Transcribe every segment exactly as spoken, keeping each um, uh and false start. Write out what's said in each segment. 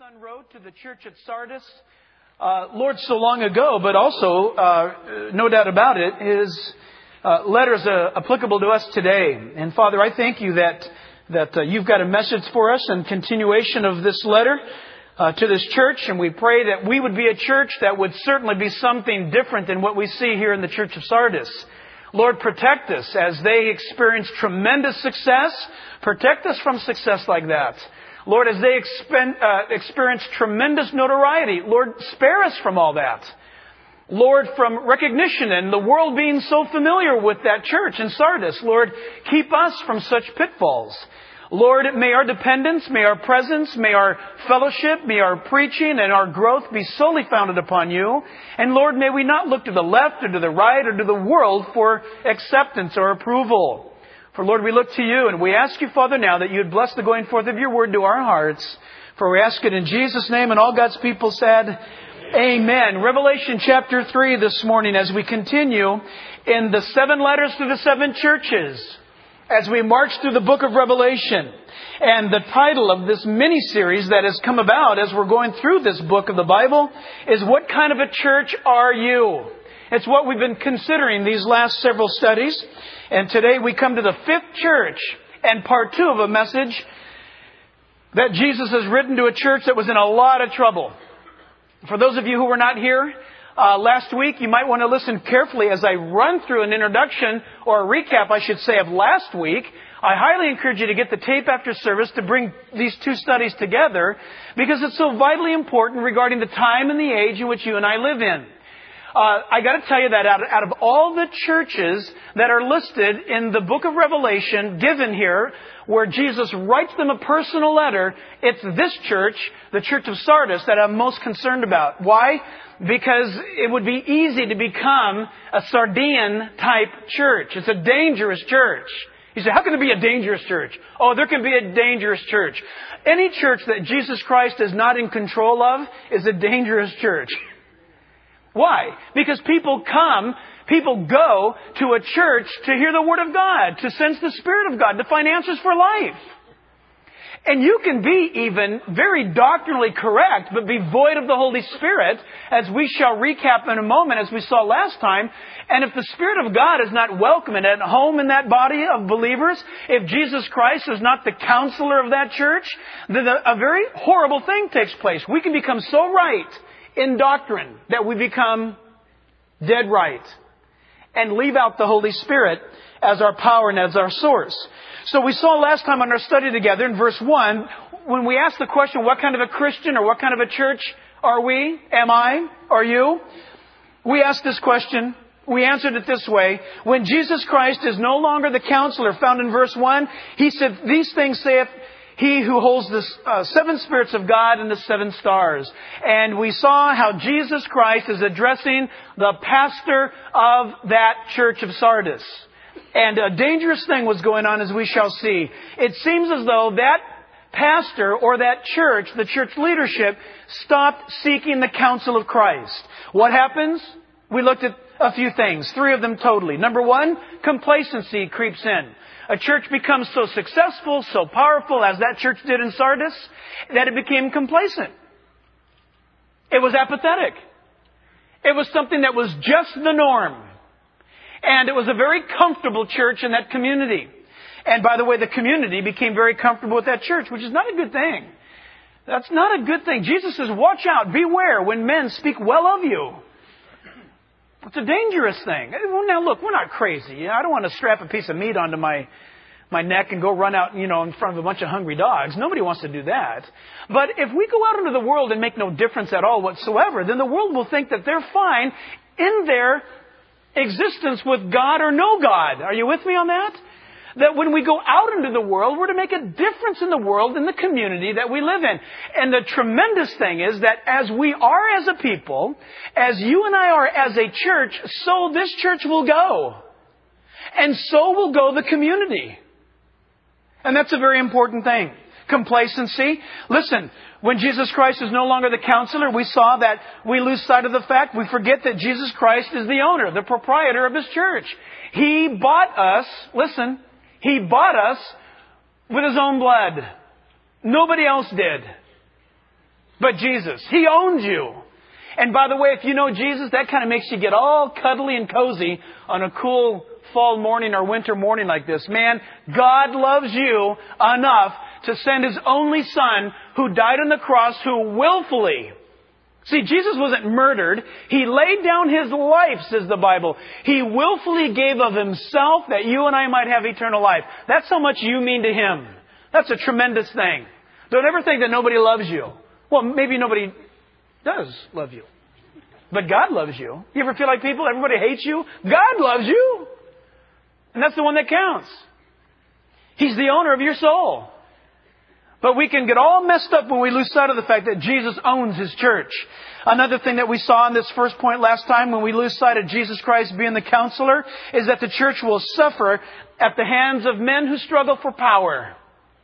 Son wrote to the church at Sardis, uh, Lord, so long ago, but also, uh, no doubt about it, his uh, letter is uh, applicable to us today. And Father, I thank you that that uh, you've got a message for us and continuation of this letter uh, to this church. And we pray that we would be a church that would certainly be something different than what we see here in the church of Sardis. Lord, protect us as they experience tremendous success. Protect us from success like that. Lord, as they expend, uh, experience tremendous notoriety, Lord, spare us from all that. Lord, from recognition and the world being so familiar with that church in Sardis, Lord, keep us from such pitfalls. Lord, may our dependence, may our presence, may our fellowship, may our preaching and our growth be solely founded upon you. And Lord, may we not look to the left or to the right or to the world for acceptance or approval. For Lord, we look to you and we ask you, Father, now that you would bless the going forth of your word to our hearts. For we ask it in Jesus' name, and all God's people said, Amen. Revelation chapter three this morning as we continue in the seven letters to the seven churches as we march through the book of Revelation. And the title of this mini-series that has come about as we're going through this book of the Bible is, What Kind of a Church Are You? It's what we've been considering these last several studies. And today we come to the fifth church and part two of a message that Jesus has written to a church that was in a lot of trouble. For those of you who were not here uh, last week, you might want to listen carefully as I run through an introduction or a recap, I should say, of last week. I highly encourage you to get the tape after service to bring these two studies together because it's so vitally important regarding the time and the age in which you and I live in. Uh, I got to tell you that out of, out of all the churches that are listed in the book of Revelation given here, where Jesus writes them a personal letter, it's this church, the church of Sardis, that I'm most concerned about. Why? Because it would be easy to become a Sardian-type church. It's a dangerous church. You say, how can it be a dangerous church? Oh, there can be a dangerous church. Any church that Jesus Christ is not in control of is a dangerous church. Why? Because people come, people go to a church to hear the Word of God, to sense the Spirit of God, to find answers for life. And you can be even very doctrinally correct, but be void of the Holy Spirit, as we shall recap in a moment, as we saw last time. And if the Spirit of God is not welcome and at home in that body of believers, if Jesus Christ is not the counselor of that church, then a very horrible thing takes place. We can become so right in doctrine that we become dead right and leave out the Holy Spirit as our power and as our source. So we saw last time on our study together in verse one, when we asked the question, what kind of a Christian or what kind of a church are we? Am I? Are you? We asked this question. We answered it this way. When Jesus Christ is no longer the counselor found in verse one, He said, these things saith He who holds the uh, seven spirits of God and the seven stars. And we saw how Jesus Christ is addressing the pastor of that church of Sardis. And a dangerous thing was going on, as we shall see. It seems as though that pastor or that church, the church leadership, stopped seeking the counsel of Christ. What happens? We looked at a few things, three of them totally. Number one, complacency creeps in. A church becomes so successful, so powerful, as that church did in Sardis, that it became complacent. It was apathetic. It was something that was just the norm. And it was a very comfortable church in that community. And by the way, the community became very comfortable with that church, which is not a good thing. That's not a good thing. Jesus says, watch out, beware when men speak well of you. It's a dangerous thing. Well, now look, we're not crazy. I don't want to strap a piece of meat onto my my neck and go run out, you know, in front of a bunch of hungry dogs. Nobody wants to do that. But if we go out into the world and make no difference at all whatsoever, then the world will think that they're fine in their existence with God or no God. Are you with me on that? That when we go out into the world, we're to make a difference in the world, in the community that we live in. And the tremendous thing is that as we are as a people, as you and I are as a church, so this church will go. And so will go the community. And that's a very important thing. Complacency. Listen, when Jesus Christ is no longer the counselor, we saw that we lose sight of the fact, we forget that Jesus Christ is the owner, the proprietor of His church. He bought us, listen, He bought us with His own blood. Nobody else did. but Jesus. He owns you. And by the way, if you know Jesus, that kind of makes you get all cuddly and cozy on a cool fall morning or winter morning like this. Man, God loves you enough to send His only Son who died on the cross, who willfully... See, Jesus wasn't murdered. He laid down His life, says the Bible. He willfully gave of Himself that you and I might have eternal life. That's how much you mean to Him. That's a tremendous thing. Don't ever think that nobody loves you. Well, maybe nobody does love you. But God loves you. You ever feel like people, everybody hates you? God loves you. And that's the one that counts. He's the owner of your soul. But we can get all messed up when we lose sight of the fact that Jesus owns His church. Another thing that we saw in this first point last time, when we lose sight of Jesus Christ being the counselor, is that the church will suffer at the hands of men who struggle for power.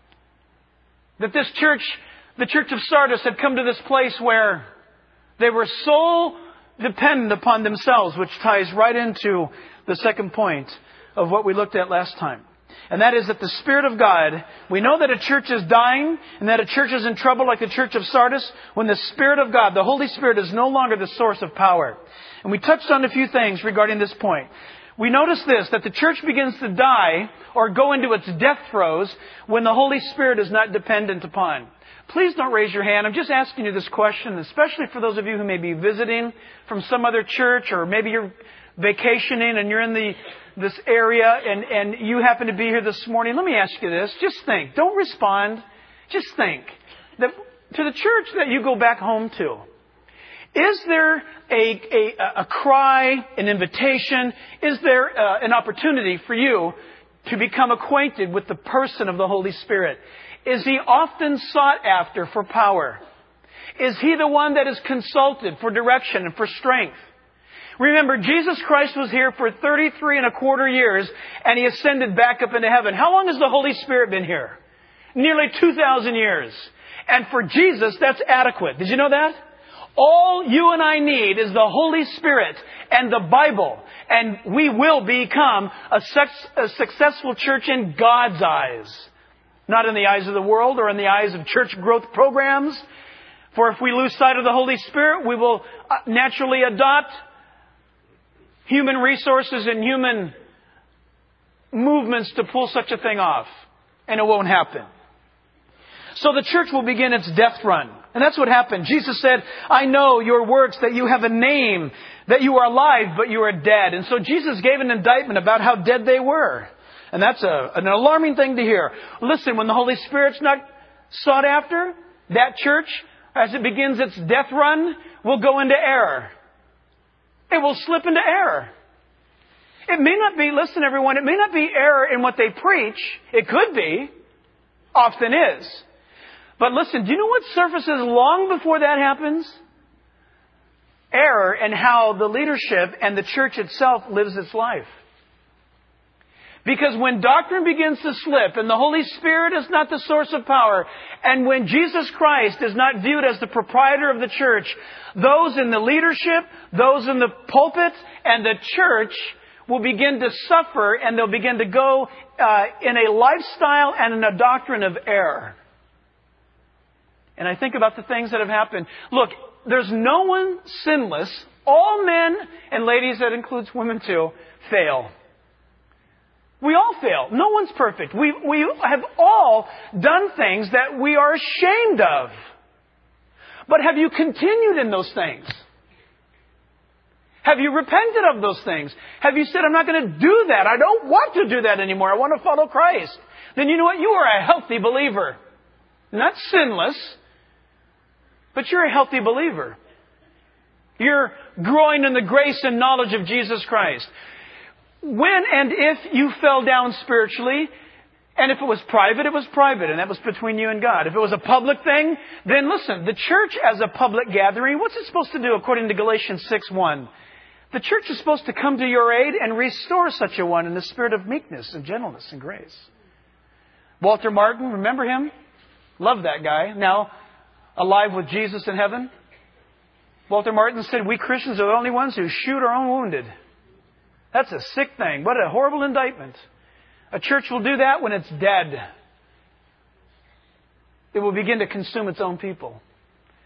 That this church, the church of Sardis, had come to this place where they were so dependent upon themselves, which ties right into the second point of what we looked at last time. And that is that the Spirit of God, we know that a church is dying and that a church is in trouble like the church of Sardis when the Spirit of God, the Holy Spirit, is no longer the source of power. And we touched on a few things regarding this point. We notice this, that the church begins to die or go into its death throes when the Holy Spirit is not dependent upon. Please don't raise your hand. I'm just asking you this question, especially for those of you who may be visiting from some other church, or maybe you're vacationing and you're in the this area and, and you happen to be here this morning. Let me ask you this. Just think. Don't respond. Just think. That to the church that you go back home to, is there a, a, a cry, an invitation? Is there uh, an opportunity for you to become acquainted with the person of the Holy Spirit? Is He often sought after for power? Is He the one that is consulted for direction and for strength? Remember, Jesus Christ was here for thirty-three and a quarter years, and He ascended back up into heaven. How long has the Holy Spirit been here? Nearly two thousand years. And for Jesus, that's adequate. Did you know that? All you and I need is the Holy Spirit and the Bible, and we will become a, sex, a successful church in God's eyes. Not in the eyes of the world or in the eyes of church growth programs. For if we lose sight of the Holy Spirit, we will naturally adopt human resources and human movements to pull such a thing off. And it won't happen. So the church will begin its death run. And that's what happened. Jesus said, I know your works, that you have a name, that you are alive, but you are dead. And so Jesus gave an indictment about how dead they were. And that's a, an alarming thing to hear. Listen, when the Holy Spirit's not sought after, that church, as it begins its death run, will go into error. It will slip into error. It may not be, listen everyone, it may not be error in what they preach. It could be. Often is. But listen, do you know what surfaces long before that happens? Error in how the leadership and the church itself lives its life. Because when doctrine begins to slip and the Holy Spirit is not the source of power, and when Jesus Christ is not viewed as the proprietor of the church, those in the leadership, those in the pulpit, and the church will begin to suffer, and they'll begin to go uh, in a lifestyle and in a doctrine of error. And I think about the things that have happened. Look, there's no one sinless. All men and ladies, that includes women too, fail. We all fail. No one's perfect. We, we have all done things that we are ashamed of. But have you continued in those things? Have you repented of those things? Have you said, I'm not going to do that. I don't want to do that anymore. I want to follow Christ. Then you know what? You are a healthy believer. Not sinless, but you're a healthy believer. You're growing in the grace and knowledge of Jesus Christ. When and if you fell down spiritually, and if it was private, it was private, and that was between you and God. If it was a public thing, then listen, the church as a public gathering, what's it supposed to do according to Galatians six one? The church is supposed to come to your aid and restore such a one in the spirit of meekness and gentleness and grace. Walter Martin, remember him? Love that guy. Now, alive with Jesus in heaven. Walter Martin said, we Christians are the only ones who shoot our own wounded. That's a sick thing. What a horrible indictment. A church will do that when it's dead. It will begin to consume its own people.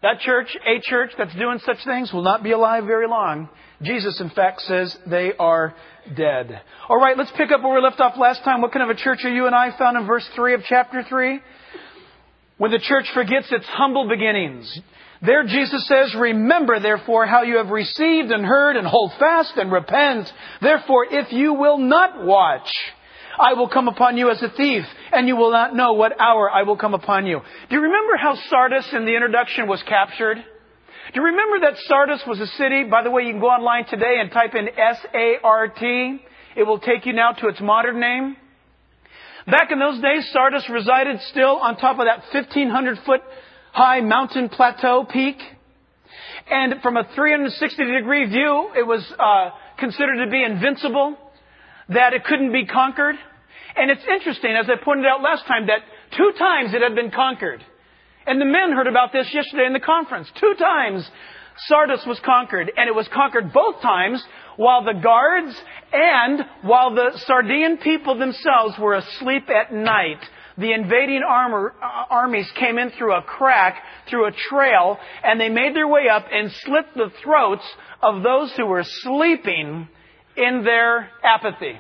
That church, a church that's doing such things, will not be alive very long. Jesus, in fact, says they are dead. All right, let's pick up where we left off last time. What kind of a church are you and I? Found in verse three of chapter three. When the church forgets its humble beginnings. There Jesus says, remember therefore how you have received and heard, and hold fast and repent. Therefore, if you will not watch, I will come upon you as a thief, and you will not know what hour I will come upon you. Do you remember how Sardis in the introduction was captured? Do you remember that Sardis was a city? By the way, you can go online today and type in S A R T. It will take you now to its modern name. Back in those days, Sardis resided still on top of that fifteen hundred foot high mountain plateau peak. And from a three hundred sixty degree view, it was uh, considered to be invincible, that it couldn't be conquered. And it's interesting, as I pointed out last time, that two times it had been conquered. And the men heard about this yesterday in the conference. Two times Sardis was conquered. And it was conquered both times while the guards and while the Sardian people themselves were asleep at night. The invading armor, uh, armies came in through a crack, through a trail, and they made their way up and slit the throats of those who were sleeping in their apathy.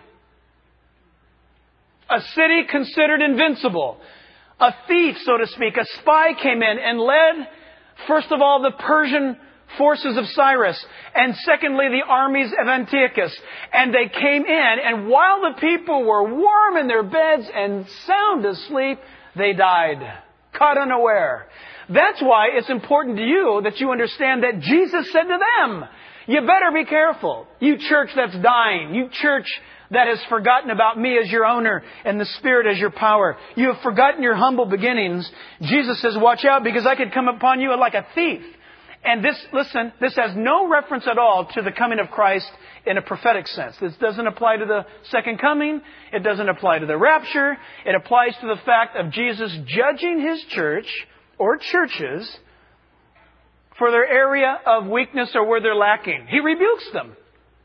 A city considered invincible. A thief, so to speak, a spy came in and led, first of all, the Persian forces of Cyrus, and secondly, the armies of Antiochus. And they came in, and while the people were warm in their beds and sound asleep, they died, caught unaware. That's why it's important to you that you understand that Jesus said to them, you better be careful, you church that's dying, you church that has forgotten about me as your owner and the Spirit as your power. You have forgotten your humble beginnings. Jesus says, watch out, because I could come upon you like a thief. And this, listen, this has no reference at all to the coming of Christ in a prophetic sense. This doesn't apply to the second coming. It doesn't apply to the rapture. It applies to the fact of Jesus judging His church or churches for their area of weakness or where they're lacking. He rebukes them.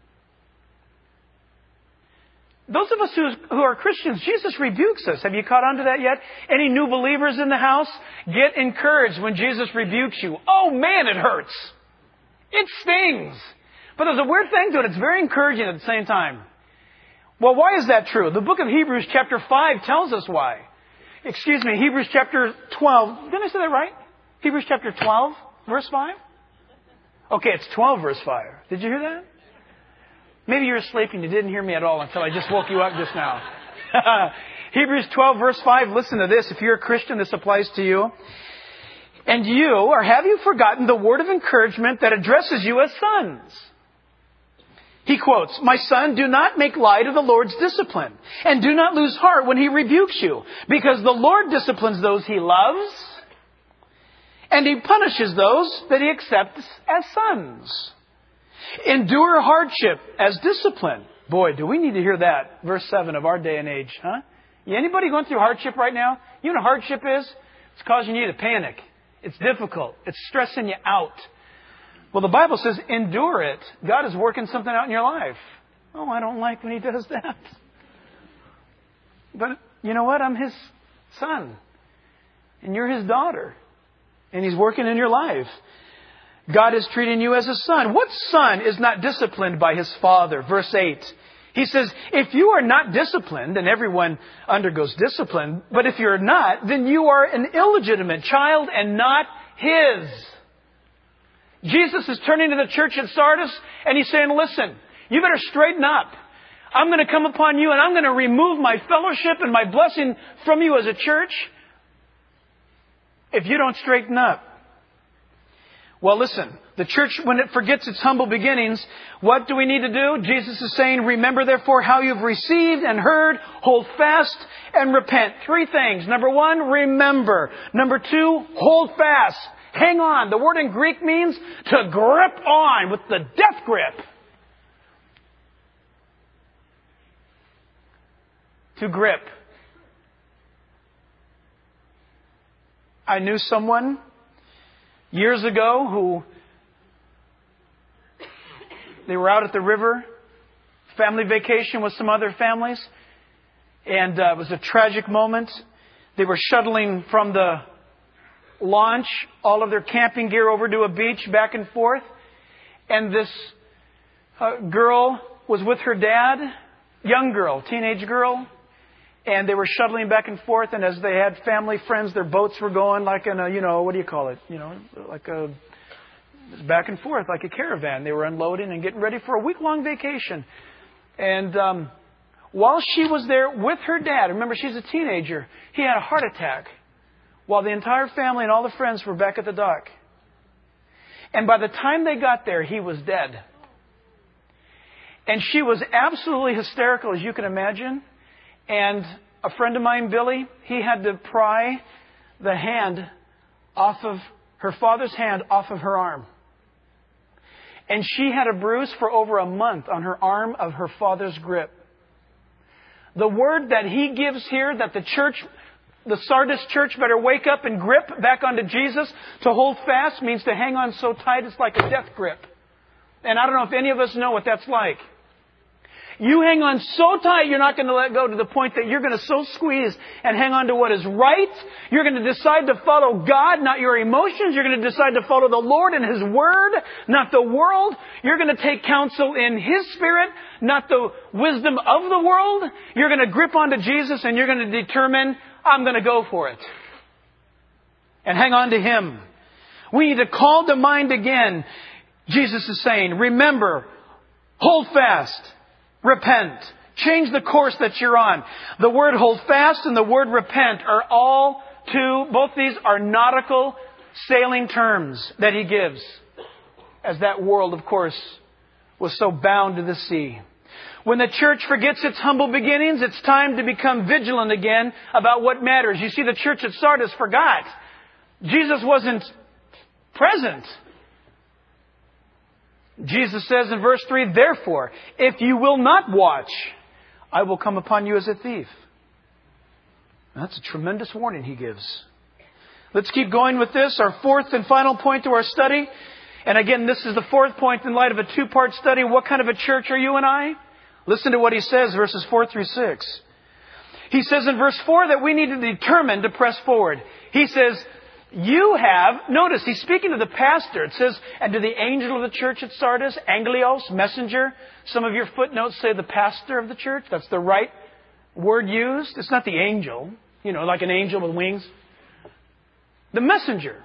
Those of us who, who are Christians, Jesus rebukes us. Have you caught on to that yet? Any new believers in the house? Get encouraged when Jesus rebukes you. Oh man, it hurts. It stings. But there's a weird thing to it. It's very encouraging at the same time. Well, why is that true? The book of Hebrews chapter five tells us why. Excuse me, Hebrews chapter twelve. Didn't I say that right? Hebrews chapter twelve, verse five? Okay, it's twelve, verse five. Did you hear that? Maybe you were sleeping. You didn't hear me at all until I just woke you up just now. Hebrews twelve, verse five. Listen to this. If you're a Christian, this applies to you. And you, or have you forgotten the word of encouragement that addresses you as sons? He quotes, my son, do not make light of the Lord's discipline, and do not lose heart when He rebukes you, because the Lord disciplines those He loves, and He punishes those that He accepts as sons. Endure hardship as discipline. Boy, do we need to hear that. Verse seven of our day and age, huh? Anybody going through hardship right now? You know what hardship is? It's causing you to panic. It's difficult. It's stressing you out. Well, the Bible says, endure it. God is working something out in your life. Oh, I don't like when He does that. But you know what? I'm His son. And you're His daughter. And He's working in your life. God is treating you as a son. What son is not disciplined by his father? Verse eight. He says, if you are not disciplined, and everyone undergoes discipline, but if you're not, then you are an illegitimate child and not His. Jesus is turning to the church at Sardis and He's saying, listen, you better straighten up. I'm going to come upon you and I'm going to remove my fellowship and my blessing from you as a church if you don't straighten up. Well, listen, the church, when it forgets its humble beginnings, what do we need to do? Jesus is saying, remember therefore how you've received and heard, hold fast and repent. Three things. Number one, remember. Number two, hold fast. Hang on. The word in Greek means to grip on with the death grip. To grip. I knew someone years ago who they were out at the river, family vacation with some other families, and uh, it was a tragic moment. They were shuttling from the launch all of their camping gear over to a beach back and forth. And this uh, girl was with her dad, young girl, teenage girl. And they were shuttling back and forth. And as they had family, friends, their boats were going like in a, you know, what do you call it? You know, like a back and forth, like a caravan. They were unloading and getting ready for a week-long vacation. And um, while she was there with her dad, remember she's a teenager, he had a heart attack while the entire family and all the friends were back at the dock. And by the time they got there, he was dead. And she was absolutely hysterical, as you can imagine. And a friend of mine, Billy, he had to pry the hand off of her father's hand off of her arm. And she had a bruise for over a month on her arm of her father's grip. The word that he gives here, that the church, the Sardis church better wake up and grip back onto Jesus, to hold fast, means to hang on so tight it's like a death grip. And I don't know if any of us know what that's like. You hang on so tight, you're not going to let go, to the point that you're going to so squeeze and hang on to what is right. You're going to decide to follow God, not your emotions. You're going to decide to follow the Lord and His Word, not the world. You're going to take counsel in His Spirit, not the wisdom of the world. You're going to grip onto Jesus and you're going to determine, I'm going to go for it. And hang on to Him. We need to call to mind again, Jesus is saying, remember, hold fast. Repent. Change the course that you're on. The word hold fast and the word repent are all two, both these are nautical sailing terms that He gives. As that world, of course, was so bound to the sea. When the church forgets its humble beginnings, it's time to become vigilant again about what matters. You see, the church at Sardis forgot. Jesus wasn't present. Jesus says in verse three, therefore, if you will not watch, I will come upon you as a thief. That's a tremendous warning He gives. Let's keep going with this. Our fourth and final point to our study. And again, this is the fourth point in light of a two-part study. What kind of a church are you and I? Listen to what He says, verses four through six. He says in verse four that we need to determine to press forward. He says, you have, notice, He's speaking to the pastor. It says, and to the angel of the church at Sardis, Anglios, messenger. Some of your footnotes say the pastor of the church. That's the right word used. It's not the angel, you know, like an angel with wings. The messenger.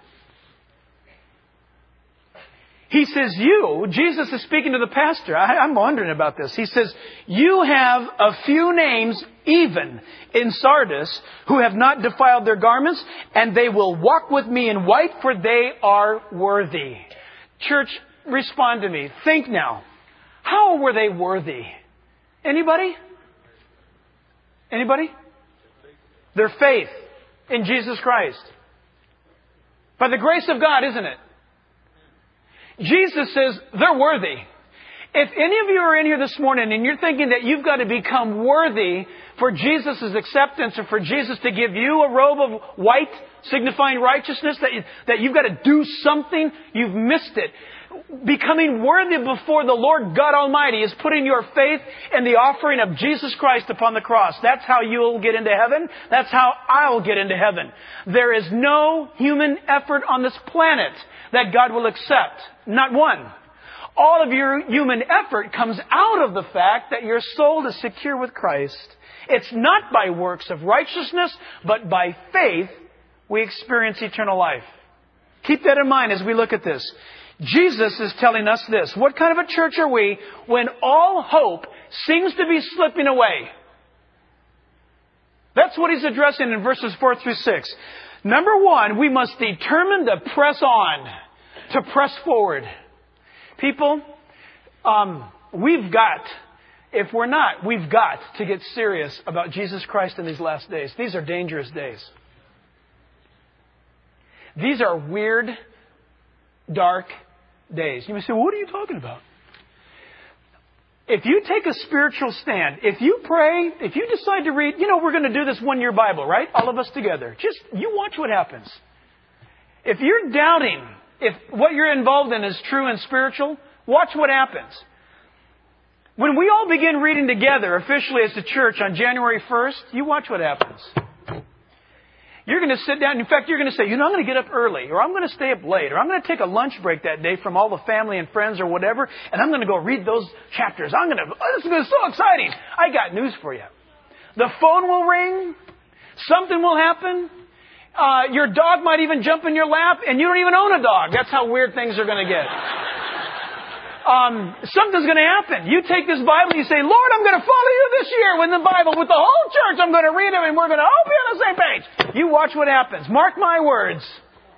He says, you, Jesus is speaking to the pastor. I, I'm wondering about this. He says, you have a few names even in Sardis who have not defiled their garments, and they will walk with me in white, for they are worthy. Church, respond to me. Think now. How were they worthy? Anybody? Anybody? Their faith in Jesus Christ. By the grace of God, isn't it? Jesus says they're worthy. If any of you are in here this morning and you're thinking that you've got to become worthy for Jesus' acceptance or for Jesus to give you a robe of white signifying righteousness, that, you, that you've got to do something, you've missed it. Becoming worthy before the Lord God Almighty is putting your faith in the offering of Jesus Christ upon the cross. That's how you'll get into heaven. That's how I'll get into heaven. There is no human effort on this planet that God will accept. Not one. All of your human effort comes out of the fact that your soul is secure with Christ. It's not by works of righteousness, but by faith we experience eternal life. Keep that in mind as we look at this. Jesus is telling us this. What kind of a church are we when all hope seems to be slipping away? That's what He's addressing in verses four through six. Number one, we must determine to press on, to press forward. People, um, we've got, if we're not, we've got to get serious about Jesus Christ in these last days. These are dangerous days. These are weird, dark days. You may say, well, what are you talking about? If you take a spiritual stand, if you pray, if you decide to read, you know, we're going to do this one-year Bible, right? All of us together. Just, you watch what happens. If you're doubting if what you're involved in is true and spiritual, watch what happens. When we all begin reading together officially as a church on January first, you watch what happens. You're going to sit down. In fact, you're going to say, you know, I'm going to get up early, or I'm going to stay up late, or I'm going to take a lunch break that day from all the family and friends or whatever, and I'm going to go read those chapters. I'm going to, oh, this is so exciting. I got news for you. The phone will ring. Something will happen. Uh, your dog might even jump in your lap, and you don't even own a dog. That's how weird things are going to get. Um, something's going to happen. You take this Bible and you say, Lord, I'm going to follow you this year with the Bible, with the whole church. I'm going to read it and we're going to all be on the same page. You watch what happens. Mark my words.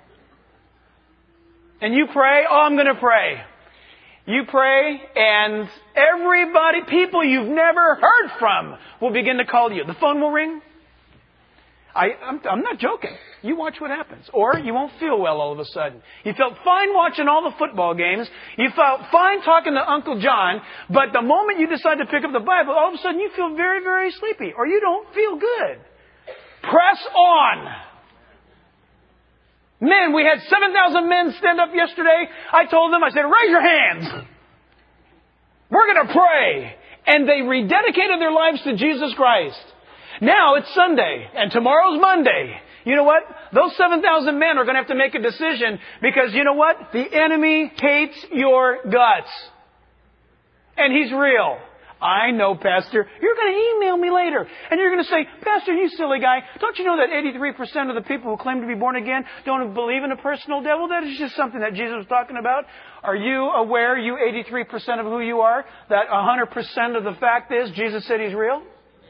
And you pray. Oh, I'm going to pray. You pray and everybody, people you've never heard from will begin to call you. The phone will ring. I, I'm, I'm not joking. You watch what happens. Or you won't feel well all of a sudden. You felt fine watching all the football games. You felt fine talking to Uncle John. But the moment you decide to pick up the Bible, all of a sudden you feel very, very sleepy. Or you don't feel good. Press on. Men, we had seven thousand men stand up yesterday. I told them, I said, raise your hands. We're going to pray. And they rededicated their lives to Jesus Christ. Now it's Sunday, and tomorrow's Monday. You know what? Those seven thousand men are going to have to make a decision because you know what? The enemy hates your guts. And he's real. I know, Pastor. You're going to email me later. And you're going to say, Pastor, you silly guy. Don't you know that eighty-three percent of the people who claim to be born again don't believe in a personal devil? That is just something that Jesus was talking about. Are you aware, you eighty-three percent of who you are, that one hundred percent of the fact is Jesus said He's real?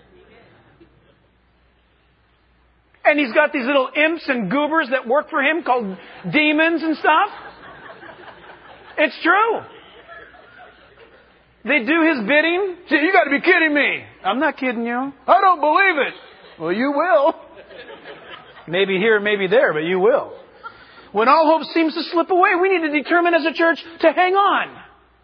And He's got these little imps and goobers that work for Him called demons and stuff. It's true. They do His bidding. You got to be kidding me. I'm not kidding you. I don't believe it. Well, you will. Maybe here, maybe there, but you will. When all hope seems to slip away, we need to determine as a church to hang on.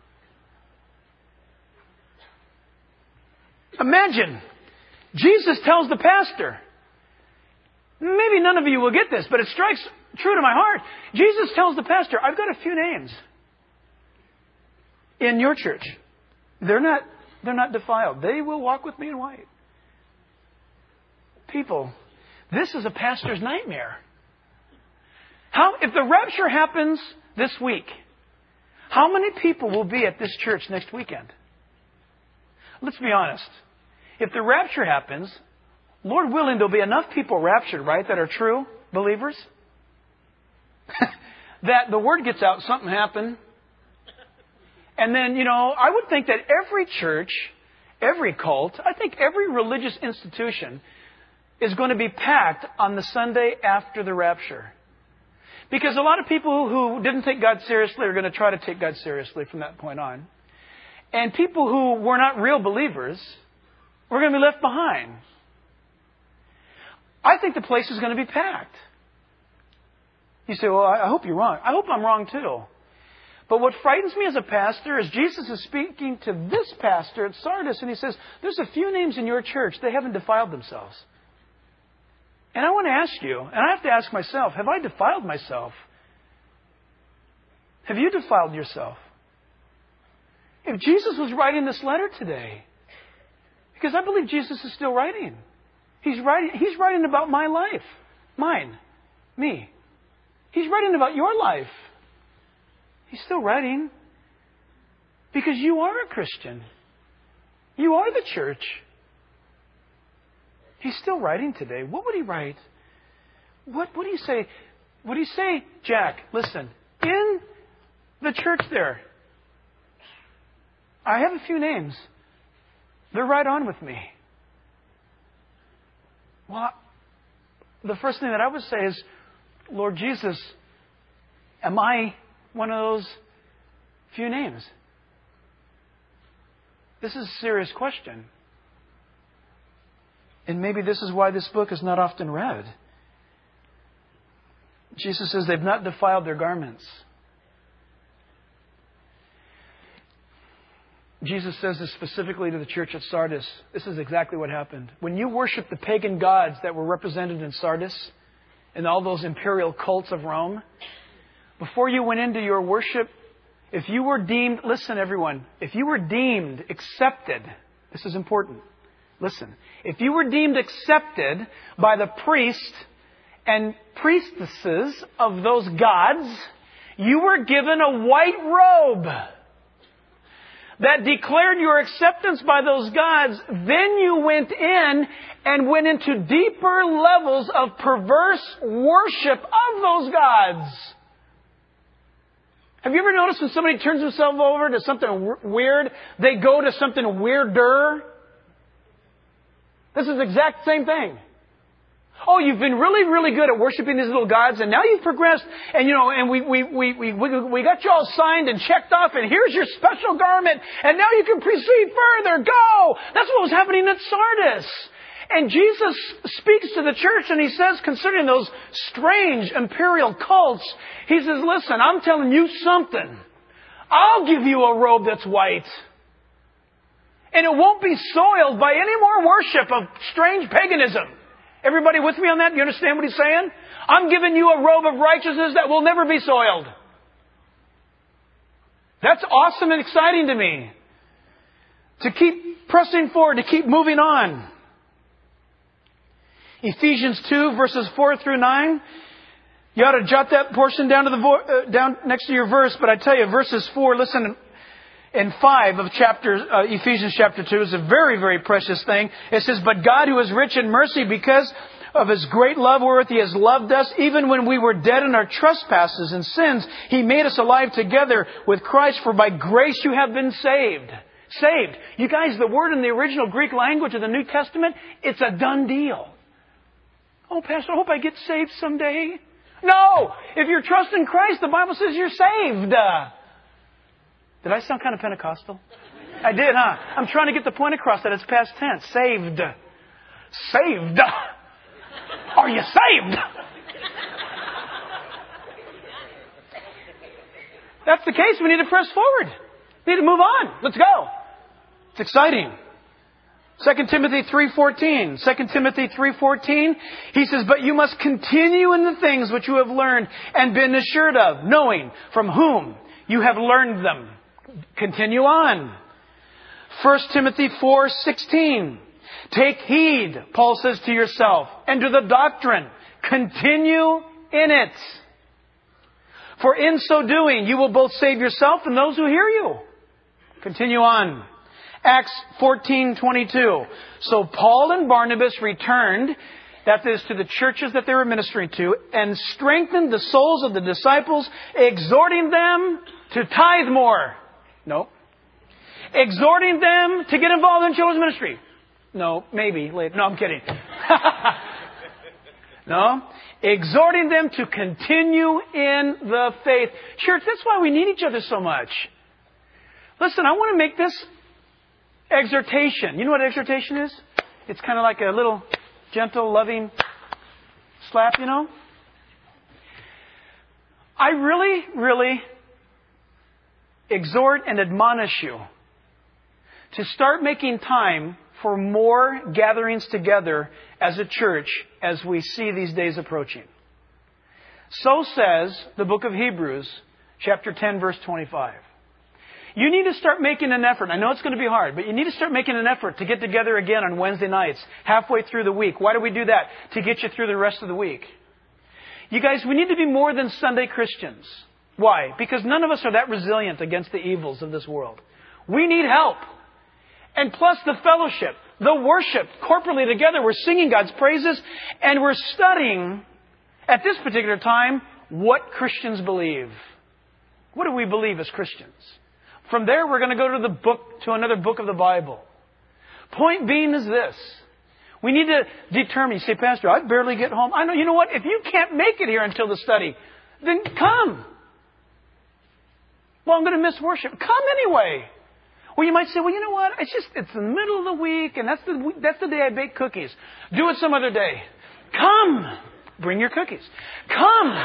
Imagine, Jesus tells the pastor, maybe none of you will get this, but it strikes true to my heart. Jesus tells the pastor, I've got a few names in your church. They're not, they're not defiled. They will walk with me in white. People, this is a pastor's nightmare. How, if the rapture happens this week, how many people will be at this church next weekend? Let's be honest. If the rapture happens, Lord willing, there'll be enough people raptured, right, that are true believers, that the word gets out, something happened. And then, you know, I would think that every church, every cult, I think every religious institution is going to be packed on the Sunday after the rapture. Because a lot of people who didn't take God seriously are going to try to take God seriously from that point on. And people who were not real believers were going to be left behind. I think the place is going to be packed. You say, well, I hope you're wrong. I hope I'm wrong too. But what frightens me as a pastor is Jesus is speaking to this pastor at Sardis, and He says, there's a few names in your church, they haven't defiled themselves. And I want to ask you, and I have to ask myself, have I defiled myself? Have you defiled yourself? If Jesus was writing this letter today, because I believe Jesus is still writing. He's writing, he's writing about my life. Mine. Me. He's writing about your life. He's still writing. Because you are a Christian. You are the church. He's still writing today. What would He write? What would He say? Would He say, Jack, listen, in the church there, I have a few names. They're right on with me. Well, the first thing that I would say is, Lord Jesus, am I one of those few names? This is a serious question. And maybe this is why this book is not often read. Jesus says they've not defiled their garments. Jesus says this specifically to the church at Sardis. This is exactly what happened. When you worship the pagan gods that were represented in Sardis and all those imperial cults of Rome, before you went into your worship, if you were deemed, listen everyone, if you were deemed accepted, this is important, listen, if you were deemed accepted by the priest and priestesses of those gods, you were given a white robe that declared your acceptance by those gods. Then you went in and went into deeper levels of perverse worship of those gods. Have you ever noticed when somebody turns themselves over to something weird, they go to something weirder? This is the exact same thing. Oh, you've been really, really good at worshiping these little gods, and now you've progressed, and you know, and we we we we we, we got you all signed and checked off, and here's your special garment, and now you can proceed further. Go! That's what was happening at Sardis. And Jesus speaks to the church, and He says, concerning those strange imperial cults, He says, listen, I'm telling you something. I'll give you a robe that's white. And it won't be soiled by any more worship of strange paganism. Everybody with me on that? You understand what He's saying? I'm giving you a robe of righteousness that will never be soiled. That's awesome and exciting to me. To keep pressing forward, to keep moving on. Ephesians two, verses four through nine. You ought to jot that portion down to the vo- uh, down next to your verse. But I tell you, verses four, listen, and five of chapter uh, Ephesians chapter two is a very, very precious thing. It says, "But God, who is rich in mercy, because of His great love wherewith He has loved us, even when we were dead in our trespasses and sins, He made us alive together with Christ. For by grace you have been saved." Saved. You guys, the word in the original Greek language of the New Testament, it's a done deal. Oh, Pastor, I hope I get saved someday. No! If you're trusting Christ, the Bible says you're saved. Uh, did I sound kind of Pentecostal? I did, huh? I'm trying to get the point across that it's past tense. Saved. Saved. Are you saved? That's the case. We need to press forward. We need to move on. Let's go. It's exciting. Second Timothy three fourteen. Second Timothy three fourteen. He says, "But you must continue in the things which you have learned and been assured of, knowing from whom you have learned them." Continue on. First Timothy four sixteen. "Take heed," Paul says, "to yourself and to the doctrine. Continue in it. For in so doing, you will both save yourself and those who hear you." Continue on. Acts fourteen twenty-two. "So Paul and Barnabas returned," that is, to the churches that they were ministering to, "and strengthened the souls of the disciples, exhorting them to tithe more." No. "Exhorting them to get involved in children's ministry." No, maybe later. No, I'm kidding. No. "Exhorting them to continue in the faith." Church, that's why we need each other so much. Listen, I want to make this exhortation. You know what exhortation is? It's kind of like a little gentle, loving slap, you know? I really, really exhort and admonish you to start making time for more gatherings together as a church as we see these days approaching. So says the book of Hebrews, chapter ten, verse twenty-five. You need to start making an effort. I know it's going to be hard, but you need to start making an effort to get together again on Wednesday nights, halfway through the week. Why do we do that? To get you through the rest of the week. You guys, we need to be more than Sunday Christians. Why? Because none of us are that resilient against the evils of this world. We need help. And plus the fellowship, the worship, corporately together, we're singing God's praises, and we're studying, at this particular time, what Christians believe. What do we believe as Christians? From there, we're going to go to the book, to another book of the Bible. Point being is this. We need to determine. You say, "Pastor, I barely get home." I know, you know what? If you can't make it here until the study, then come. Well, I'm going to miss worship. Come anyway. Or you might say, "Well, you know what? It's just, it's the middle of the week, and that's the, that's the day I bake cookies. Do it some other day." Come. Bring your cookies. Come.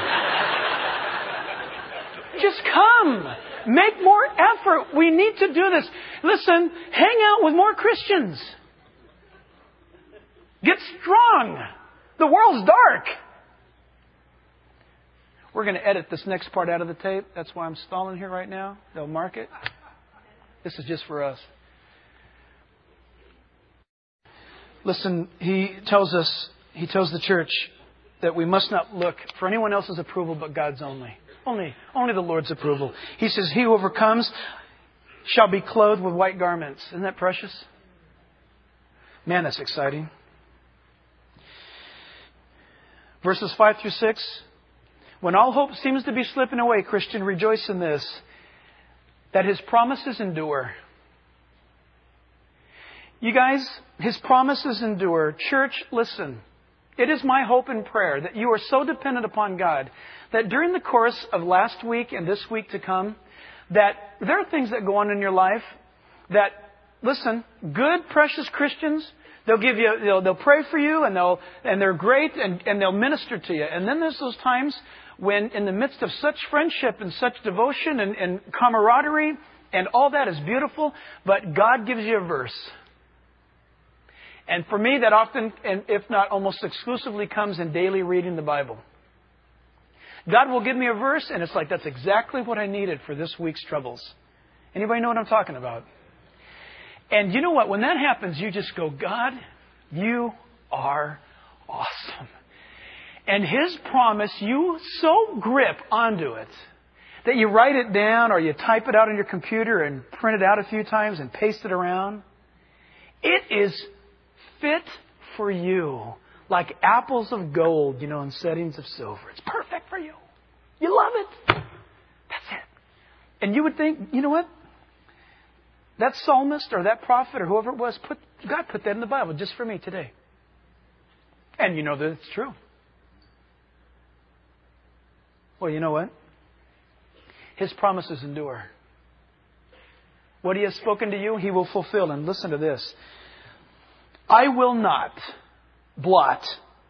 Just come. Make more effort. We need to do this. Listen, hang out with more Christians. Get strong. The world's dark. We're going to edit this next part out of the tape. That's why I'm stalling here right now. They'll mark it. This is just for us. Listen, he tells us, he tells the church that we must not look for anyone else's approval but God's only. Only, only the Lord's approval. He says, he who overcomes shall be clothed with white garments. Isn't that precious? Man, that's exciting. Verses five through six. When all hope seems to be slipping away, Christian, rejoice in this, that His promises endure. You guys, His promises endure. Church, listen. It is my hope and prayer that you are so dependent upon God that during the course of last week and this week to come, that there are things that go on in your life that, listen, good, precious Christians, they'll give you, they'll, they'll pray for you and they'll, and they're great and, and they'll minister to you. And then there's those times when in the midst of such friendship and such devotion and, and camaraderie and all that is beautiful, but God gives you a verse. And for me, that often, and if not almost exclusively, comes in daily reading the Bible. God will give me a verse, and it's like, that's exactly what I needed for this week's troubles. Anybody know what I'm talking about? And you know what? When that happens, you just go, God, you are awesome. And His promise, you so grip onto it that you write it down or you type it out on your computer and print it out a few times and paste it around. It is fit for you, like apples of gold, you know, in settings of silver. It's perfect for you. You love it. That's it. And you would think, you know what? That psalmist or that prophet or whoever it was, put God put that in the Bible just for me today. And you know that it's true. Well, you know what? His promises endure. What He has spoken to you, He will fulfill. And listen to this. I will not blot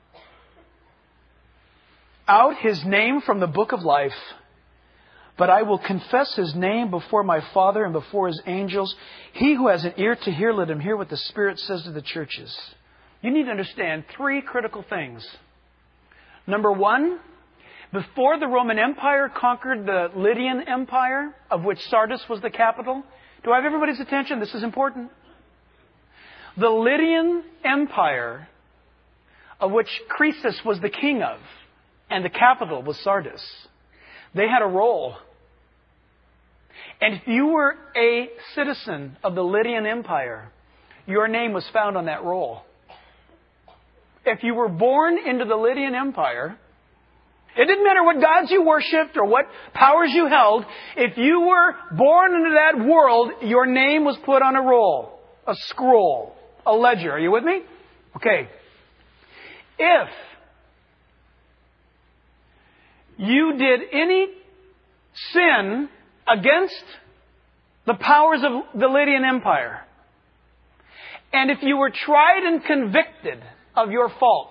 out His name from the book of life, but I will confess His name before my Father and before His angels. He who has an ear to hear, let him hear what the Spirit says to the churches. You need to understand three critical things. Number one, before the Roman Empire conquered the Lydian Empire, of which Sardis was the capital, do I have everybody's attention? This is important. The Lydian Empire, of which Croesus was the king of, and the capital was Sardis, they had a role. And if you were a citizen of the Lydian Empire, your name was found on that roll. If you were born into the Lydian Empire, it didn't matter what gods you worshipped or what powers you held. If you were born into that world, your name was put on a roll, a scroll, a ledger. Are you with me? Okay. If you did any sin against the powers of the Lydian Empire, and if you were tried and convicted of your fault,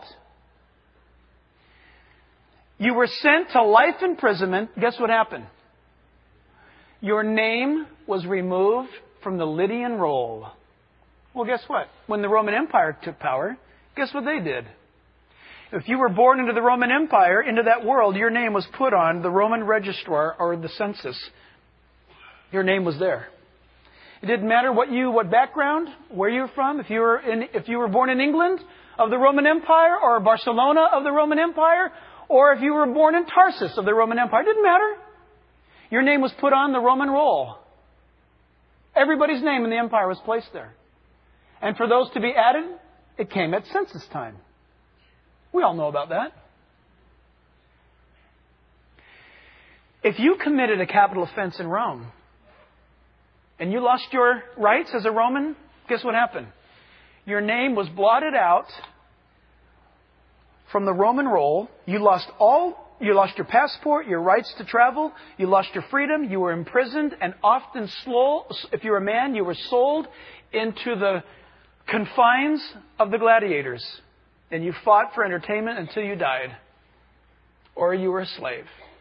you were sent to life imprisonment. Guess what happened? Your name was removed from the Lydian roll. Well, guess what? When the Roman Empire took power, guess what they did? If you were born into the Roman Empire, into that world, your name was put on the Roman registrar or the census. Your name was there. It didn't matter what you, what background, where you were from. If you were in, if you were born in England of the Roman Empire, or Barcelona of the Roman Empire, or if you were born in Tarsus of the Roman Empire, it didn't matter. Your name was put on the Roman roll. Everybody's name in the empire was placed there. And for those to be added, it came at census time. We all know about that. If you committed a capital offense in Rome and you lost your rights as a Roman, guess what happened? Your name was blotted out from the Roman roll. You lost all, you lost your passport, your rights to travel, you lost your freedom, you were imprisoned, and often slow, if you were a man, you were sold into the confines of the gladiators. And you fought for entertainment until you died. Or you were a slave.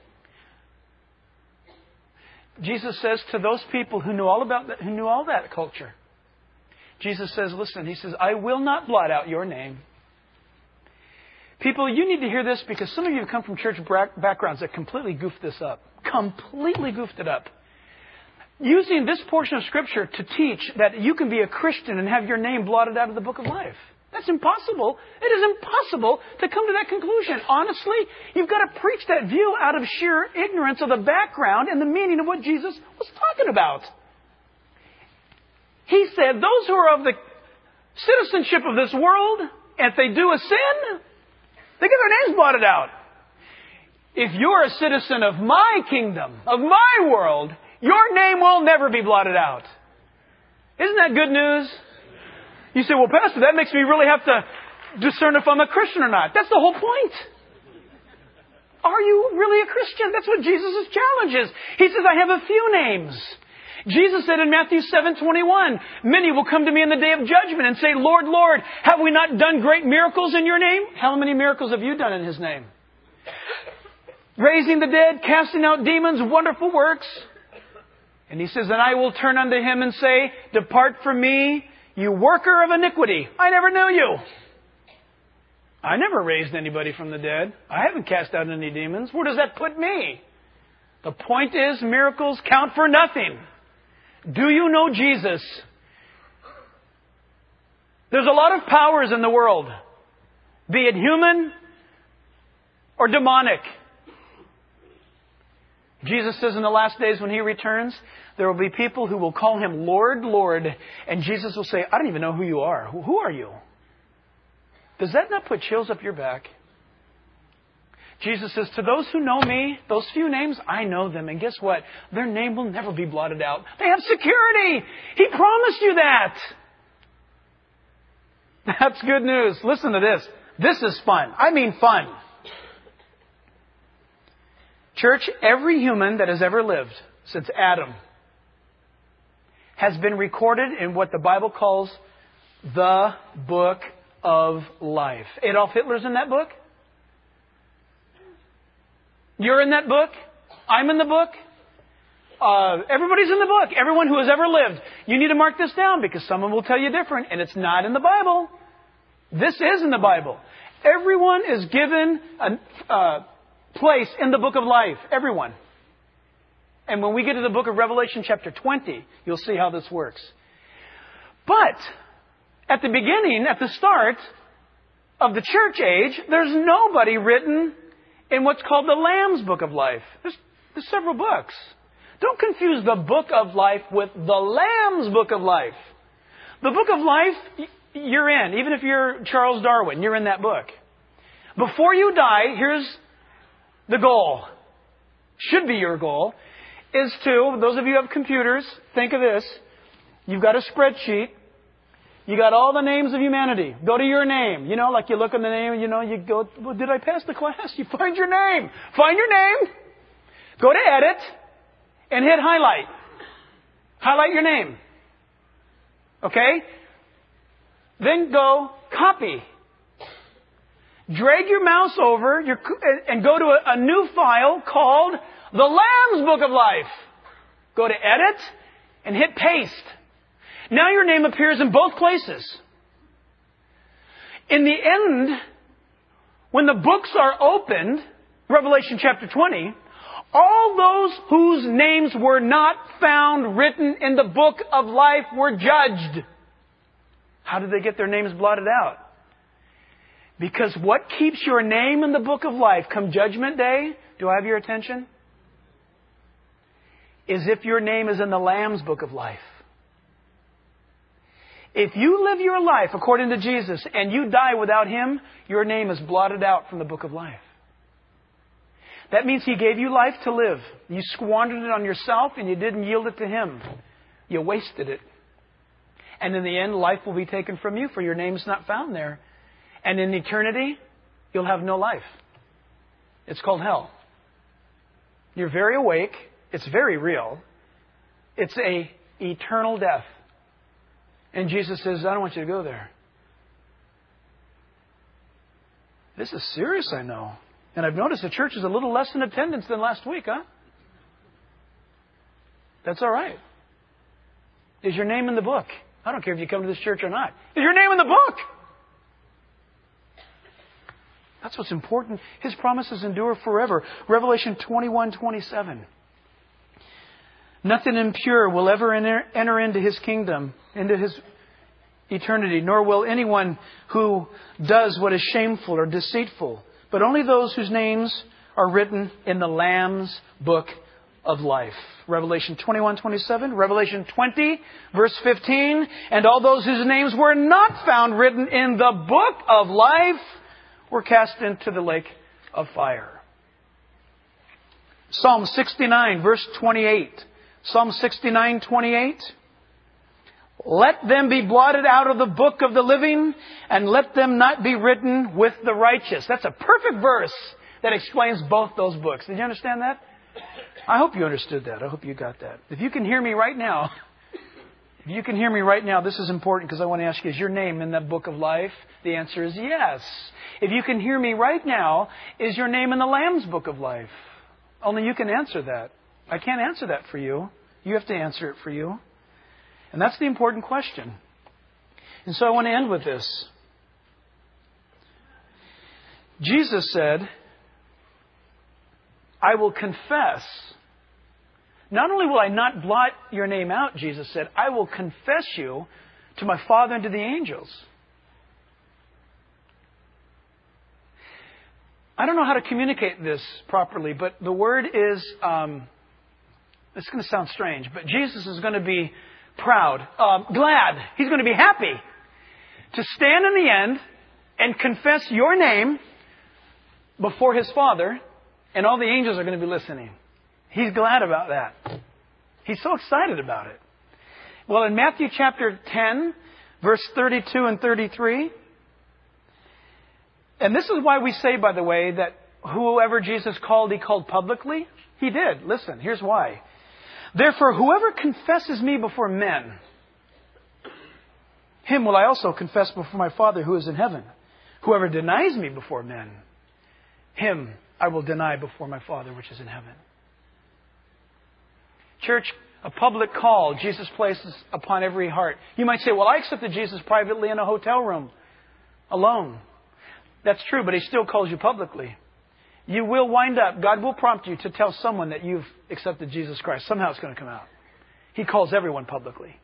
Jesus says to those people who knew all about that, who knew all that culture, Jesus says, listen, He says, I will not blot out your name. People, you need to hear this because some of you have come from church backgrounds that completely goofed this up. Completely goofed it up. Using this portion of Scripture to teach that you can be a Christian and have your name blotted out of the book of life. That's impossible. It is impossible to come to that conclusion. Honestly, you've got to preach that view out of sheer ignorance of the background and the meaning of what Jesus was talking about. He said, those who are of the citizenship of this world, if they do a sin, they get their names blotted out. If you're a citizen of my kingdom, of my world, your name will never be blotted out. Isn't that good news? You say, well, Pastor, that makes me really have to discern if I'm a Christian or not. That's the whole point. Are you really a Christian? That's what Jesus' challenge is. He says, I have a few names. Jesus said in Matthew seven twenty-one, many will come to me in the day of judgment and say, Lord, Lord, have we not done great miracles in your name? How many miracles have you done in His name? Raising the dead, casting out demons, wonderful works. And He says, and I will turn unto him and say, depart from me, you worker of iniquity. I never knew you. I never raised anybody from the dead. I haven't cast out any demons. Where does that put me? The point is, miracles count for nothing. Do you know Jesus? There's a lot of powers in the world, be it human or demonic. Jesus says in the last days when He returns, there will be people who will call Him Lord, Lord. And Jesus will say, I don't even know who you are. Who, who are you? Does that not put chills up your back? Jesus says, to those who know me, those few names, I know them. And guess what? Their name will never be blotted out. They have security. He promised you that. That's good news. Listen to this. This is fun. I mean fun. Church, every human that has ever lived since Adam has been recorded in what the Bible calls the book of life. Adolf Hitler's in that book. You're in that book. I'm in the book. Uh, everybody's in the book. Everyone who has ever lived. You need to mark this down because someone will tell you different, and it's not in the Bible. This is in the Bible. Everyone is given a uh, place in the book of life. Everyone. And when we get to the book of Revelation chapter twenty, you'll see how this works. But at the beginning, at the start of the church age, there's nobody written in what's called the Lamb's book of life. There's, there's several books. Don't confuse the book of life with the Lamb's book of life. The book of life, you're in. Even if you're Charles Darwin, you're in that book. Before you die, here's the goal. Should be your goal. Is to, those of you who have computers, think of this. You've got a spreadsheet. You got all the names of humanity. Go to your name. You know, like you look at the name, you know, you go, well, did I pass the class? You find your name. Find your name. Go to edit and hit highlight. Highlight your name. Okay? Then go copy. Drag your mouse over your, and go to a, a new file called the Lamb's Book of Life. Go to edit and hit paste. Now your name appears in both places. In the end, when the books are opened, Revelation chapter twenty, all those whose names were not found written in the book of life were judged. How did they get their names blotted out? Because what keeps your name in the book of life come judgment day, do I have your attention? Is if your name is in the Lamb's book of life. If you live your life according to Jesus and you die without Him, your name is blotted out from the book of life. That means He gave you life to live. You squandered it on yourself and you didn't yield it to Him. You wasted it. And in the end, life will be taken from you, for your name is not found there. And in eternity, you'll have no life. It's called hell. You're very awake. It's very real. It's a eternal death. And Jesus says, I don't want you to go there. This is serious, I know. And I've noticed the church is a little less in attendance than last week, huh? That's all right. Is your name in the book? I don't care if you come to this church or not. Is your name in the book? That's what's important. His promises endure forever. Revelation twenty-one twenty-seven. Nothing impure will ever enter, enter into His kingdom, into His eternity, nor will anyone who does what is shameful or deceitful, but only those whose names are written in the Lamb's book of life. Revelation twenty-one twenty-seven, Revelation twenty, verse fifteen, and all those whose names were not found written in the book of life were cast into the lake of fire. Psalm sixty-nine, verse twenty-eight. Psalm sixty-nine twenty-eight. Let them be blotted out of the book of the living, and let them not be written with the righteous. That's a perfect verse that explains both those books. Did you understand that? I hope you understood that. I hope you got that. If you can hear me right now, if you can hear me right now, this is important because I want to ask you, is your name in that book of life? The answer is yes. If you can hear me right now, is your name in the Lamb's book of life? Only you can answer that. I can't answer that for you. You have to answer it for you. And that's the important question. And so I want to end with this. Jesus said, I will confess. Not only will I not blot your name out, Jesus said, I will confess you to my Father and to the angels. I don't know how to communicate this properly, but the word is, um, it's going to sound strange, but Jesus is going to be proud, um, glad. He's going to be happy to stand in the end and confess your name before His Father, and all the angels are going to be listening. He's glad about that. He's so excited about it. Well, in Matthew chapter ten, verse thirty-two and thirty-three, and this is why we say, by the way, that whoever Jesus called, He called publicly. He did. Listen, here's why. Therefore, whoever confesses me before men, him will I also confess before my Father who is in heaven. Whoever denies me before men, him I will deny before my Father which is in heaven. Church, a public call Jesus places upon every heart. You might say, well, I accepted Jesus privately in a hotel room, alone. That's true, but He still calls you publicly. You will wind up, God will prompt you to tell someone that you've accepted Jesus Christ. Somehow it's going to come out. He calls everyone publicly.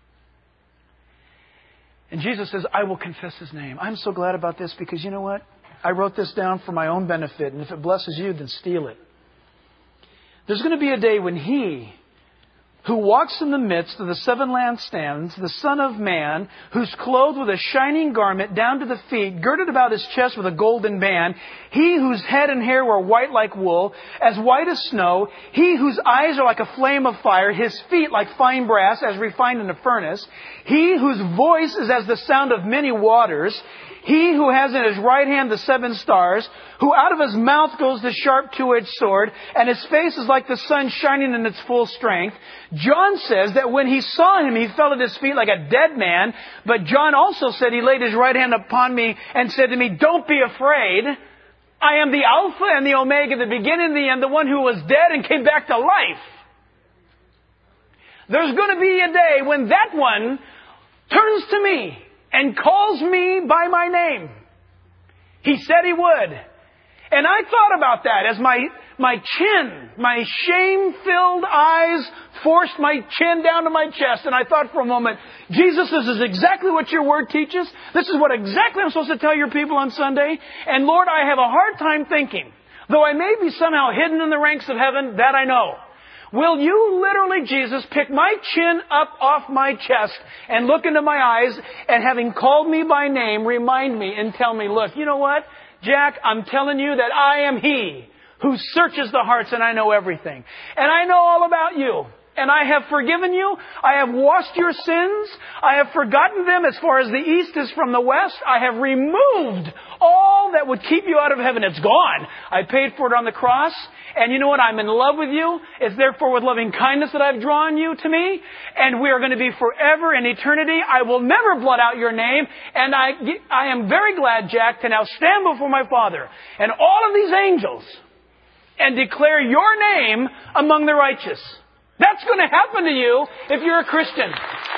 And Jesus says, I will confess His name. I'm so glad about this because you know what? I wrote this down for my own benefit, and if it blesses you, then steal it. There's going to be a day when He who walks in the midst of the seven lampstands, the Son of Man, who's clothed with a shining garment down to the feet, girded about His chest with a golden band, He whose head and hair were white like wool, as white as snow, He whose eyes are like a flame of fire, His feet like fine brass, as refined in a furnace, He whose voice is as the sound of many waters, He who has in His right hand the seven stars, who out of His mouth goes the sharp two-edged sword, and His face is like the sun shining in its full strength. John says that when he saw Him, he fell at His feet like a dead man. But John also said He laid His right hand upon me and said to me, don't be afraid. I am the Alpha and the Omega, the beginning and the end, the one who was dead and came back to life. There's going to be a day when that one turns to me and calls me by my name. He said He would. And I thought about that as my, my chin, my shame-filled eyes forced my chin down to my chest. And I thought for a moment, Jesus, this is exactly what your word teaches. This is what exactly I'm supposed to tell your people on Sunday. And Lord, I have a hard time thinking, though I may be somehow hidden in the ranks of heaven, that I know. Will you literally, Jesus, pick my chin up off my chest and look into my eyes and having called me by name, remind me and tell me, look, you know what, Jack, I'm telling you that I am He who searches the hearts and I know everything. And I know all about you. And I have forgiven you. I have washed your sins. I have forgotten them as far as the east is from the west. I have removed all that would keep you out of heaven. It's gone. I paid for it on the cross. And you know what? I'm in love with you. It's therefore with loving kindness that I've drawn you to me. And we are going to be forever in eternity. I will never blot out your name. And I, I am very glad, Jack, to now stand before my Father and all of these angels and declare your name among the righteous. That's going to happen to you if you're a Christian.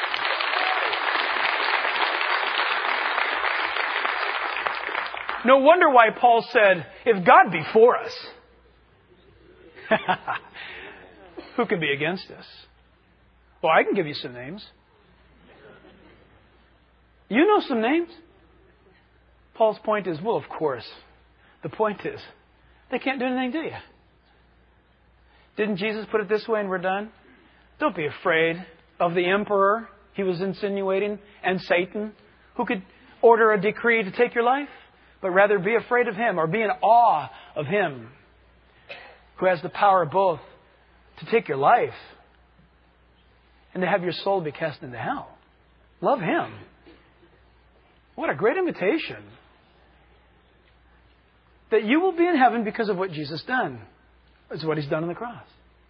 No wonder why Paul said, if God be for us, who can be against us? Well, I can give you some names. You know some names? Paul's point is, well, of course. The point is, they can't do anything to you. Didn't Jesus put it this way and we're done? Don't be afraid of the emperor he was insinuating and Satan who could order a decree to take your life, but rather be afraid of him or be in awe of him who has the power both to take your life and to have your soul be cast into hell. Love him. What a great invitation. That you will be in heaven because of what Jesus done. It's what he's done on the cross.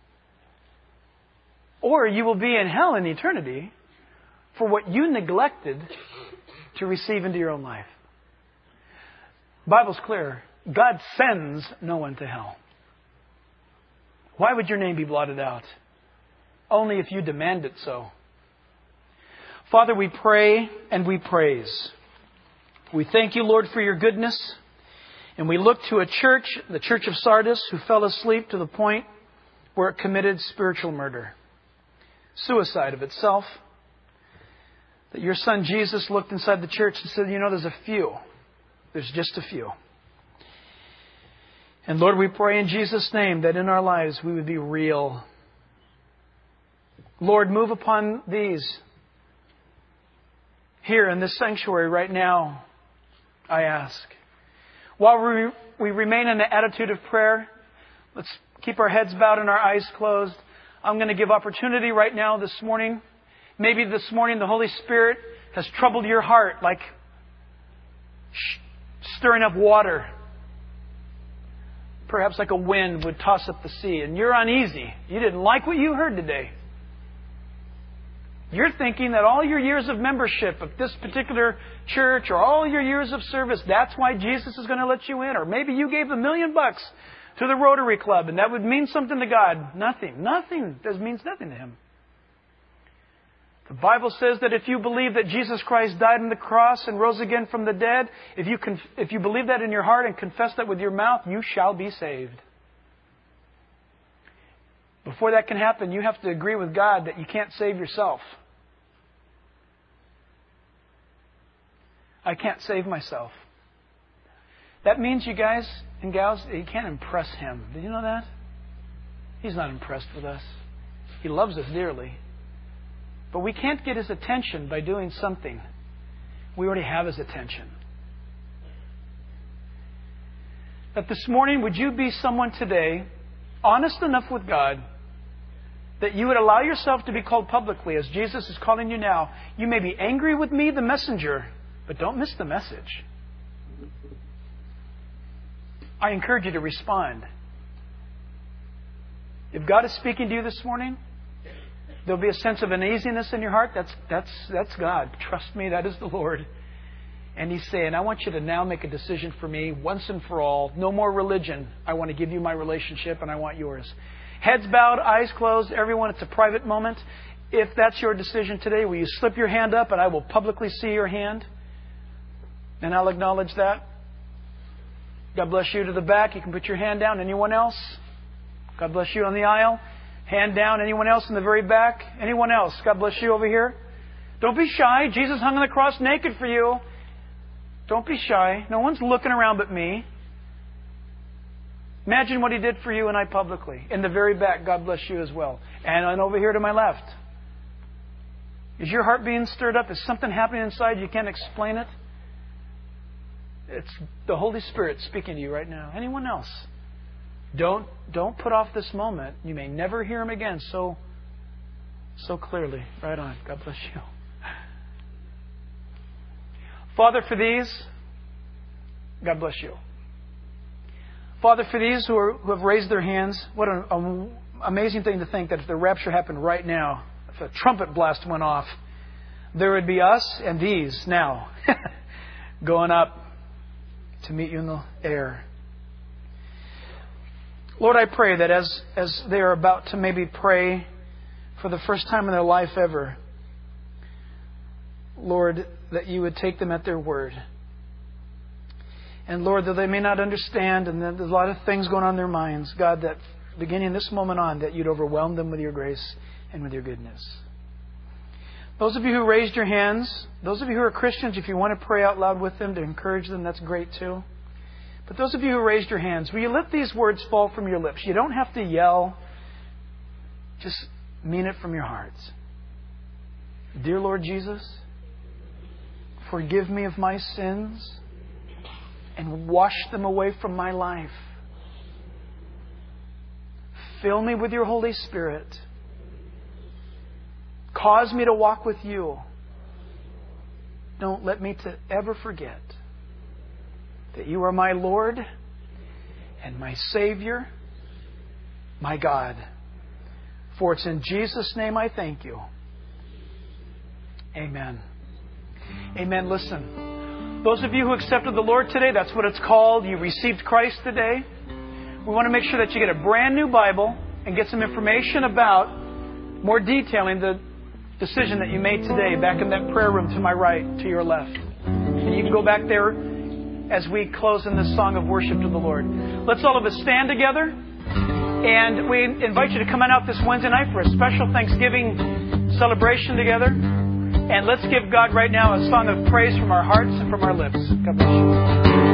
Or you will be in hell in eternity for what you neglected to receive into your own life. The Bible's clear. God sends no one to hell. Why would your name be blotted out? Only if you demand it so. Father, we pray and we praise. We thank you, Lord, for your goodness. And we look to a church, the church of Sardis, who fell asleep to the point where it committed spiritual murder. Suicide of itself. That your son Jesus looked inside the church and said, you know, there's a few. There's just a few. And Lord, we pray in Jesus' name that in our lives we would be real. Lord, move upon these here in this sanctuary right now, I ask. While we, we remain in the attitude of prayer, let's keep our heads bowed and our eyes closed. I'm going to give opportunity right now this morning. Maybe this morning the Holy Spirit has troubled your heart like stirring up water. Perhaps like a wind would toss up the sea. And you're uneasy. You didn't like what you heard today. You're thinking that all your years of membership of this particular church or all your years of service, that's why Jesus is going to let you in. Or maybe you gave a million bucks to the Rotary Club and that would mean something to God. Nothing. Nothing. That means nothing to Him. The Bible says that if you believe that Jesus Christ died on the cross and rose again from the dead, if you conf- if you believe that in your heart and confess that with your mouth, you shall be saved. Before that can happen, you have to agree with God that you can't save yourself. I can't save myself. That means, you guys and gals, you can't impress Him. Did you know that? He's not impressed with us. He loves us dearly. But we can't get His attention by doing something. We already have His attention. That this morning, would you be someone today, honest enough with God, that you would allow yourself to be called publicly, as Jesus is calling you now. You may be angry with me, the messenger, but don't miss the message. I encourage you to respond. If God is speaking to you this morning, there'll be a sense of uneasiness in your heart. That's, that's, that's God. Trust me, that is the Lord. And He's saying, I want you to now make a decision for me once and for all. No more religion. I want to give you my relationship and I want yours. Heads bowed, eyes closed. Everyone, it's a private moment. If that's your decision today, will you slip your hand up and I will publicly see your hand? And I'll acknowledge that. God bless you to the back. You can put your hand down. Anyone else? God bless you on the aisle. Hand down. Anyone else in the very back? Anyone else? God bless you over here. Don't be shy. Jesus hung on the cross naked for you. Don't be shy. No one's looking around but me. Imagine what He did for you and I publicly. In the very back, God bless you as well. And, and over here to my left. Is your heart being stirred up? Is something happening inside you can't explain it? It's the Holy Spirit speaking to you right now. Anyone else? Don't don't put off this moment. You may never hear Him again so so clearly. Right on. God bless you. Father, for these, God bless you. Father, for these who, are, who have raised their hands, what an, an amazing thing to think that if the rapture happened right now, if a trumpet blast went off, there would be us and these now going up to meet you in the air. Lord, I pray that as, as they are about to maybe pray for the first time in their life ever, Lord, that you would take them at their word. And Lord, though they may not understand and there's a lot of things going on in their minds, God, that beginning this moment on, that you'd overwhelm them with your grace and with your goodness. Those of you who raised your hands, those of you who are Christians, if you want to pray out loud with them to encourage them, that's great too. But those of you who raised your hands, will you let these words fall from your lips? You don't have to yell. Just mean it from your hearts. Dear Lord Jesus, forgive me of my sins and wash them away from my life. Fill me with your Holy Spirit. Cause me to walk with you. Don't let me to ever forget that you are my Lord and my Savior, my God. For it's in Jesus' name I thank you. Amen. Amen. Listen, those of you who accepted the Lord today, that's what it's called. You received Christ today. We want to make sure that you get a brand new Bible and get some information about, more detailing the decision that you made today back in that prayer room to my right, to your left. And you can go back there as we close in this song of worship to the Lord. Let's all of us stand together. And we invite you to come on out this Wednesday night for a special Thanksgiving celebration together. And let's give God right now a song of praise from our hearts and from our lips. God bless you.